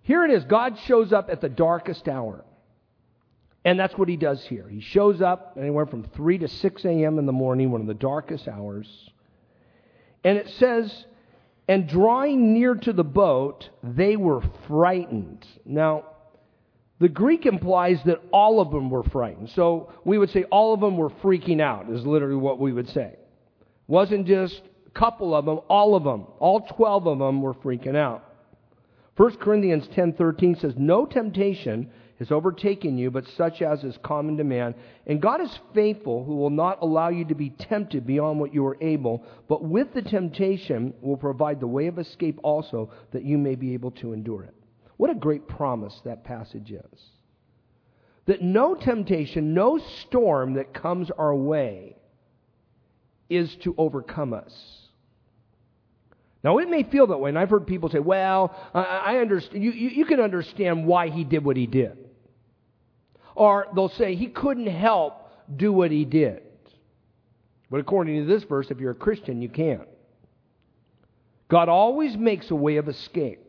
here it is. God shows up at the darkest hour. And that's what he does here. He shows up anywhere from three to six a.m. in the morning, one of the darkest hours. And it says, and drawing near to the boat, they were frightened. Now, the Greek implies that all of them were frightened. So we would say all of them were freaking out, is literally what we would say. It wasn't just a couple of them, all of them. All twelve of them were freaking out. First Corinthians ten thirteen says, no temptation has overtaken you, but such as is common to man. And God is faithful, who will not allow you to be tempted beyond what you are able, but with the temptation will provide the way of escape also, that you may be able to endure it. What a great promise that passage is. That no temptation, no storm that comes our way is to overcome us. Now, it may feel that way, and I've heard people say, well, I, I understand. You, you, you can understand why he did what he did. Or they'll say, he couldn't help do what he did. But according to this verse, if you're a Christian, you can't. God always makes a way of escape.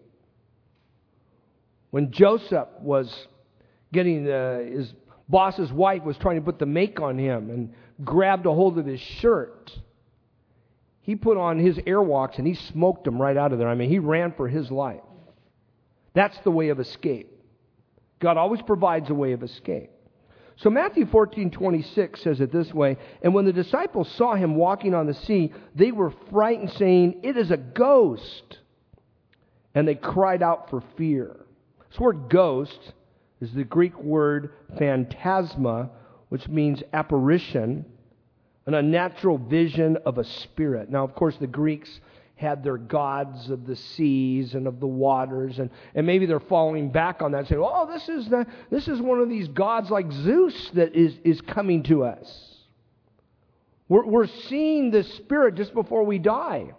When Joseph was getting, the, his boss's wife was trying to put the make on him and grabbed a hold of his shirt, he put on his airwalks and he smoked him right out of there. I mean, he ran for his life. That's the way of escape. God always provides a way of escape. So Matthew fourteen twenty-six says it this way, and when the disciples saw him walking on the sea, they were frightened, saying, it is a ghost. And they cried out for fear. This word ghost is the Greek word phantasma, which means apparition, an unnatural vision of a spirit. Now, of course, the Greeks had their gods of the seas and of the waters, and, and maybe they're falling back on that, saying, oh, this is the, this is one of these gods like Zeus that is, is coming to us. We're, we're seeing the spirit just before we die.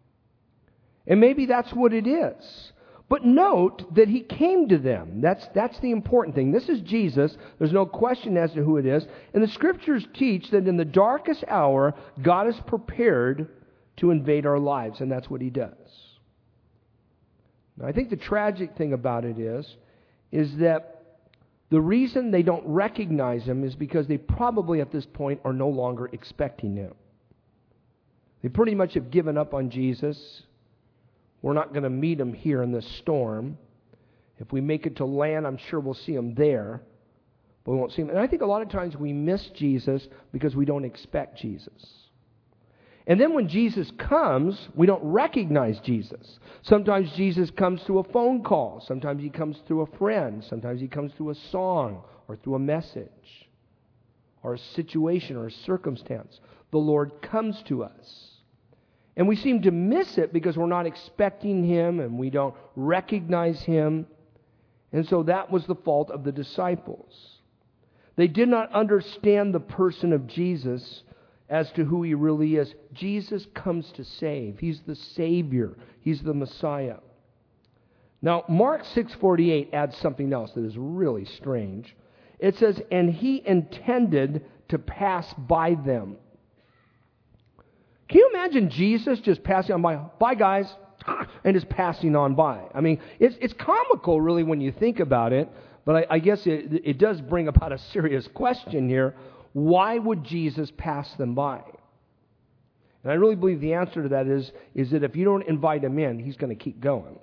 And maybe that's what it is. But note that he came to them. That's, that's the important thing. This is Jesus. There's no question as to who it is. And the Scriptures teach that in the darkest hour, God is prepared to invade our lives, and that's what he does. Now, I think the tragic thing about it is, is that the reason they don't recognize him is because they probably at this point are no longer expecting him. They pretty much have given up on Jesus. We're not going to meet him here in this storm. If we make it to land, I'm sure we'll see him there, but we won't see him. And I think a lot of times we miss Jesus because we don't expect Jesus. And then when Jesus comes, we don't recognize Jesus. Sometimes Jesus comes through a phone call. Sometimes he comes through a friend. Sometimes he comes through a song or through a message or a situation or a circumstance. The Lord comes to us. And we seem to miss it because we're not expecting him and we don't recognize him. And so that was the fault of the disciples. They did not understand the person of Jesus as to who he really is. Jesus comes to save. He's the Savior. He's the Messiah. Now, Mark six forty-eight adds something else that is really strange. It says, and he intended to pass by them. Can you imagine Jesus just passing on by? Bye, guys. And just passing on by. I mean, it's it's comical, really, when you think about it. But I, I guess it, it does bring about a serious question here. Why would Jesus pass them by? And I really believe the answer to that is, is that if you don't invite him in, he's going to keep going.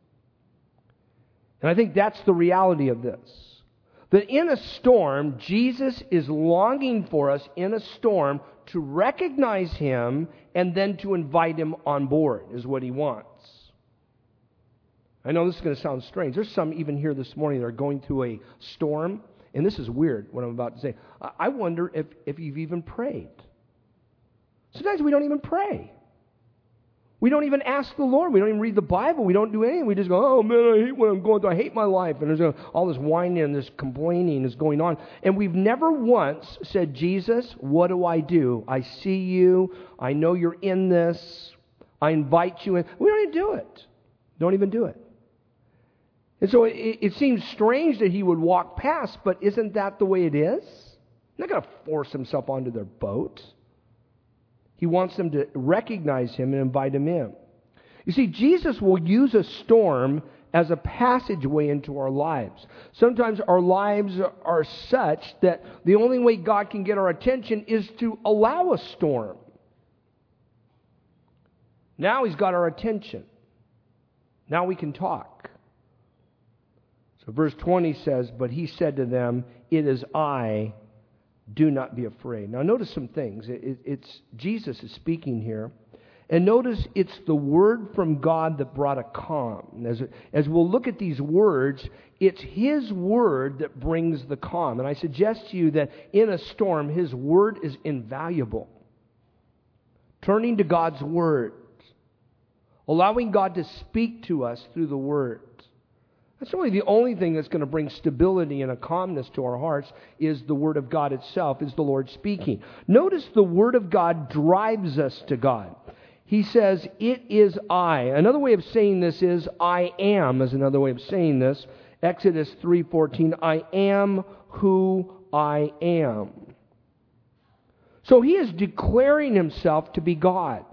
And I think that's the reality of this. That in a storm, Jesus is longing for us in a storm to recognize him and then to invite him on board is what he wants. I know this is going to sound strange. There's some even here this morning that are going through a storm. And this is weird, what I'm about to say. I wonder if, if you've even prayed. Sometimes we don't even pray. We don't even ask the Lord. We don't even read the Bible. We don't do anything. We just go, oh, man, I hate what I'm going through. I hate my life. And there's all this whining and this complaining is going on. And we've never once said, Jesus, what do I do? I see you. I know you're in this. I invite you in. We don't even do it. Don't even do it. And so it, it seems strange that he would walk past, but isn't that the way it is? He's not going to force himself onto their boat. He wants them to recognize him and invite him in. You see, Jesus will use a storm as a passageway into our lives. Sometimes our lives are such that the only way God can get our attention is to allow a storm. Now He's got our attention. Now we can talk. So verse twenty says, "But He said to them, 'It is I, do not be afraid.'" Now notice some things. It, it, it's Jesus is speaking here. And notice it's the word from God that brought a calm. As, as we'll look at these words, it's His word that brings the calm. And I suggest to you that in a storm, His word is invaluable. Turning to God's word. Allowing God to speak to us through the word. That's really the only thing that's going to bring stability and a calmness to our hearts is the Word of God itself, is the Lord speaking. Notice the Word of God drives us to God. He says, "It is I." Another way of saying this is, "I am," is another way of saying this. Exodus three fourteen, "I am who I am." So He is declaring Himself to be God.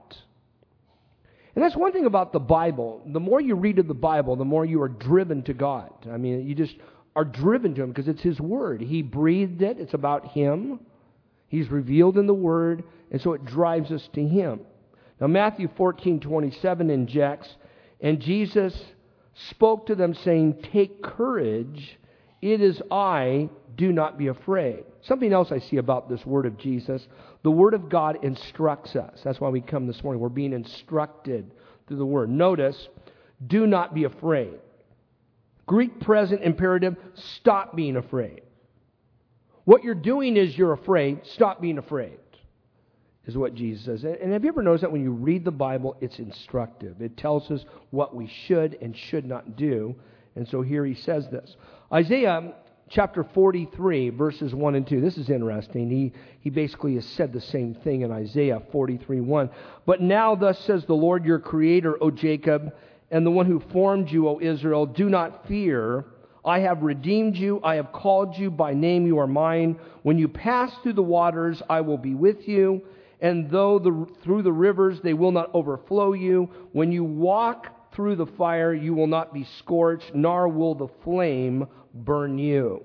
And that's one thing about the Bible. The more you read of the Bible, the more you are driven to God. I mean, you just are driven to Him because it's His Word. He breathed it. It's about Him. He's revealed in the Word, and so it drives us to Him. Now, Matthew fourteen twenty-seven injects, "And Jesus spoke to them, saying, 'Take courage, it is I, do not be afraid.'" Something else I see about this word of Jesus, the Word of God instructs us. That's why we come this morning. We're being instructed through the Word. Notice, do not be afraid. Greek present imperative, stop being afraid. What you're doing is you're afraid, stop being afraid, is what Jesus says. And have you ever noticed that when you read the Bible, it's instructive. It tells us what we should and should not do. And so here He says this. Isaiah chapter forty-three, verses one and two. This is interesting. He, he basically has said the same thing in Isaiah forty-three one. "But now thus says the Lord your Creator, O Jacob, and the one who formed you, O Israel, do not fear. I have redeemed you. I have called you by name. You are mine. When you pass through the waters, I will be with you. And though the, through the rivers, they will not overflow you. When you walk through the fire, you will not be scorched, nor will the flame burn you."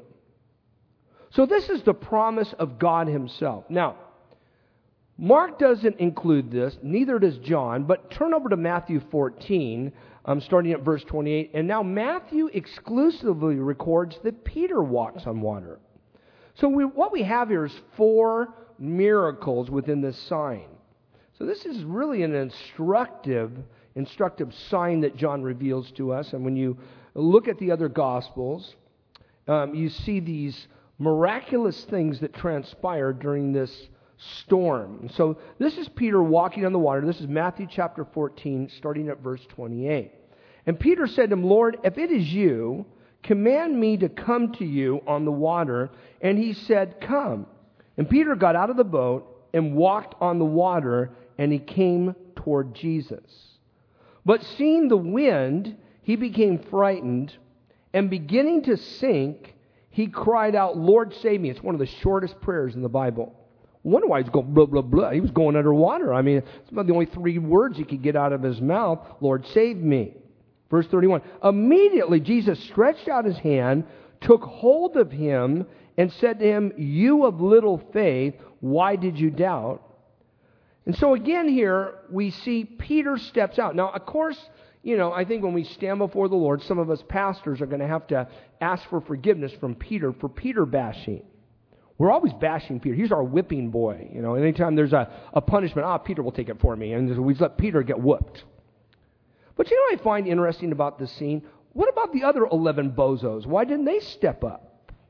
So this is the promise of God Himself. Now, Mark doesn't include this, neither does John, but turn over to Matthew fourteen, um, starting at verse twenty-eight. And now Matthew exclusively records that Peter walks on water. So we, what we have here is four miracles within this sign. So this is really an instructive instructive sign that John reveals to us. And when you look at the other Gospels, um, you see these miraculous things that transpire during this storm. So this is Peter walking on the water. This is Matthew chapter fourteen, starting at verse twenty-eight. "And Peter said to Him, 'Lord, if it is you, command me to come to you on the water.' And He said, 'Come.' And Peter got out of the boat and walked on the water, and he came toward Jesus. But seeing the wind, he became frightened, and beginning to sink, he cried out, 'Lord, save me.'" It's one of the shortest prayers in the Bible. I wonder why he's going blah, blah, blah. He was going underwater. I mean, it's about the only three words he could get out of his mouth. "Lord, save me." Verse thirty-one. "Immediately Jesus stretched out His hand, took hold of him, and said to him, 'You of little faith, why did you doubt?'" And so again here, we see Peter steps out. Now, of course, you know, I think when we stand before the Lord, some of us pastors are going to have to ask for forgiveness from Peter for Peter bashing. We're always bashing Peter. He's our whipping boy. You know, anytime there's a, a punishment, ah, Peter will take it for me. And we let Peter get whooped. But you know what I find interesting about this scene? What about the other eleven bozos? Why didn't they step up?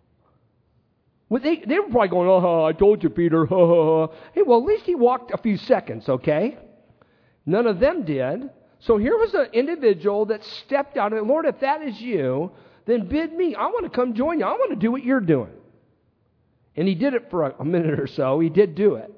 Well, they, they were probably going, "Oh, I told you, Peter." Hey, well, at least he walked a few seconds, okay? None of them did. So here was an individual that stepped out and said, "Lord, if that is you, then bid me. I want to come join you. I want to do what you're doing." And he did it for a, a minute or so. He did do it.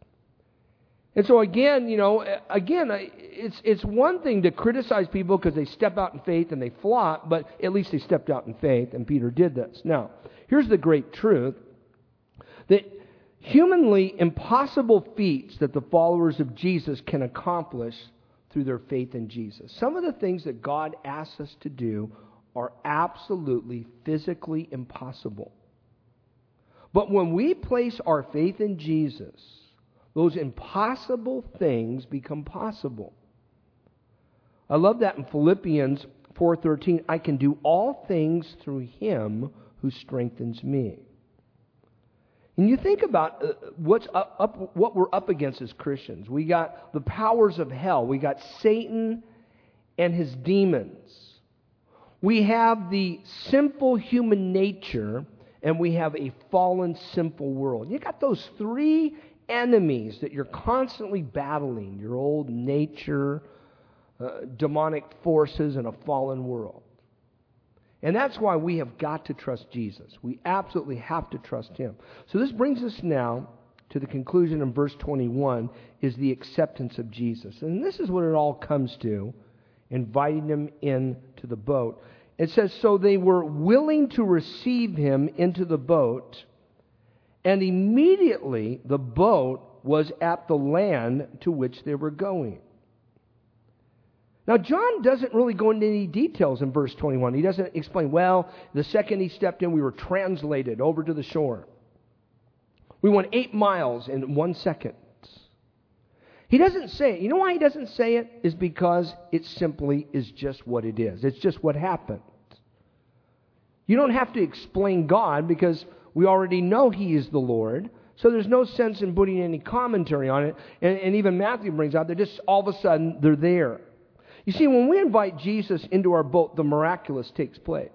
And so again, you know, again, it's it's one thing to criticize people because they step out in faith and they flop, but at least they stepped out in faith, and Peter did this. Now, here's the great truth, that humanly impossible feats that the followers of Jesus can accomplish through their faith in Jesus. Some of the things that God asks us to do are absolutely physically impossible. But when we place our faith in Jesus, those impossible things become possible. I love that in Philippians four thirteen, I can do all things through Him who strengthens me. And you think about uh, what's up, up, what we're up against as Christians. We got the powers of hell. We got Satan and his demons. We have the simple human nature, and we have a fallen, sinful world. You got those three enemies that you're constantly battling: your old nature, uh, demonic forces, and a fallen world. And that's why we have got to trust Jesus. We absolutely have to trust Him. So this brings us now to the conclusion in verse twenty-one, is the acceptance of Jesus. And this is what it all comes to, inviting Him into the boat. It says, so they were willing to receive Him into the boat, and immediately the boat was at the land to which they were going. Now, John doesn't really go into any details in verse twenty-one. He doesn't explain, well, the second he stepped in, we were translated over to the shore. We went eight miles in one second. He doesn't say it. You know why he doesn't say it? Is because it simply is just what it is. It's just what happened. You don't have to explain God because we already know He is the Lord. So there's no sense in putting any commentary on it. And, and even Matthew brings out that just all of a sudden they're there. You see, when we invite Jesus into our boat, the miraculous takes place.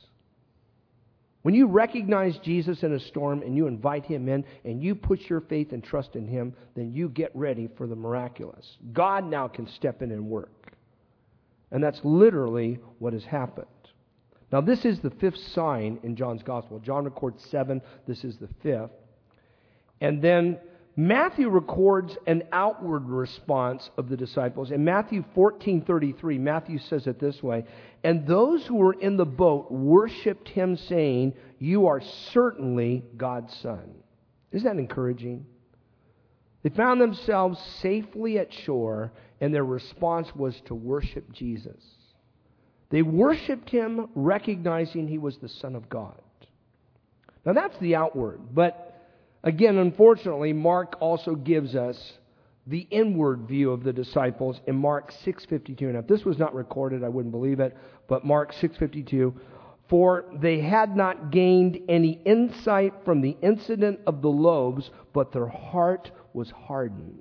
When you recognize Jesus in a storm and you invite Him in and you put your faith and trust in Him, then you get ready for the miraculous. God now can step in and work. And that's literally what has happened. Now, this is the fifth sign in John's Gospel. John records seven. This is the fifth. And then Matthew records an outward response of the disciples. In Matthew fourteen thirty-three, Matthew says it this way, and those who were in the boat worshipped Him, saying, you are certainly God's Son. Isn't that encouraging? They found themselves safely at shore, and their response was to worship Jesus. They worshipped Him, recognizing He was the Son of God. Now that's the outward, but again, unfortunately, Mark also gives us the inward view of the disciples in Mark six fifty-two. Now, if this was not recorded, I wouldn't believe it, but Mark six fifty-two, for they had not gained any insight from the incident of the loaves, but their heart was hardened.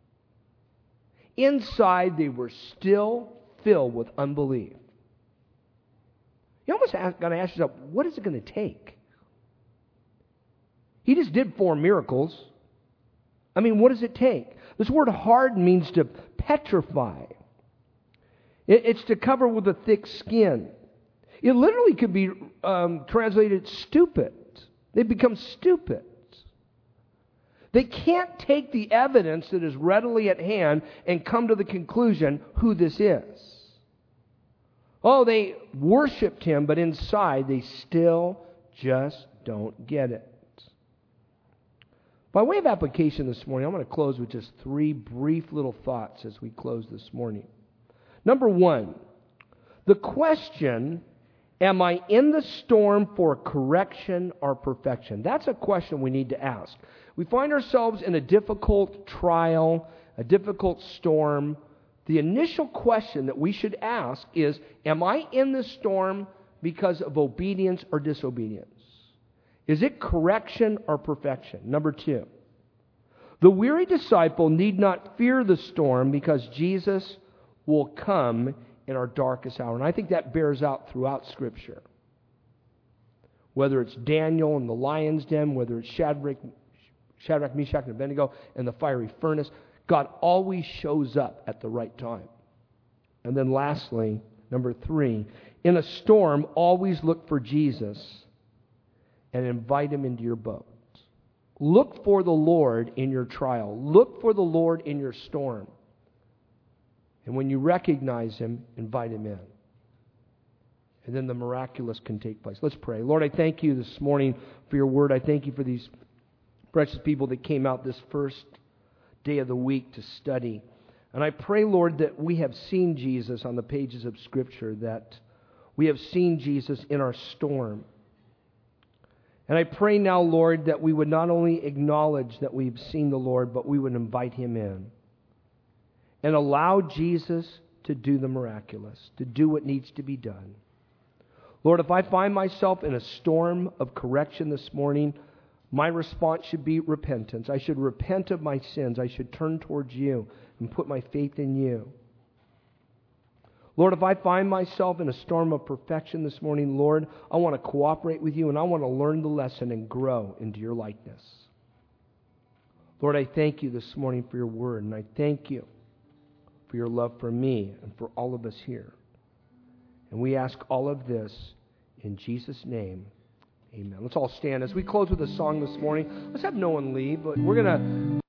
Inside, they were still filled with unbelief. You almost got to ask yourself, what is it going to take? He just did four miracles. I mean, what does it take? This word hard means to petrify. It, it's to cover with a thick skin. It literally could be um, translated stupid. They become stupid. They can't take the evidence that is readily at hand and come to the conclusion who this is. Oh, they worshipped Him, but inside they still just don't get it. By way of application this morning, I'm going to close with just three brief little thoughts as we close this morning. Number one, the question, am I in the storm for correction or perfection? That's a question we need to ask. We find ourselves in a difficult trial, a difficult storm. The initial question that we should ask is, am I in the storm because of obedience or disobedience? Is it correction or perfection? Number two, the weary disciple need not fear the storm because Jesus will come in our darkest hour. And I think that bears out throughout Scripture. Whether it's Daniel in the lion's den, whether it's Shadrach, Shadrach, Meshach, and Abednego in the fiery furnace, God always shows up at the right time. And then lastly, number three, in a storm, always look for Jesus and invite Him into your boat. Look for the Lord in your trial. Look for the Lord in your storm. And when you recognize Him, invite Him in. And then the miraculous can take place. Let's pray. Lord, I thank You this morning for Your word. I thank You for these precious people that came out this first day of the week to study And I pray, Lord, that we have seen Jesus on the pages of Scripture, that we have seen Jesus in our storm. And I pray now, Lord, that we would not only acknowledge that we've seen the Lord, but we would invite Him in and allow Jesus to do the miraculous, to do what needs to be done. Lord, if I find myself in a storm of correction this morning, my response should be repentance. I should repent of my sins. I should turn towards You and put my faith in You. Lord, if I find myself in a storm of perfection this morning, Lord, I want to cooperate with You and I want to learn the lesson and grow into Your likeness. Lord, I thank You this morning for Your word, and I thank You for Your love for me and for all of us here. And we ask all of this in Jesus' name. Amen. Let's all stand. As we close with a song this morning, let's have no one leave, but we're going to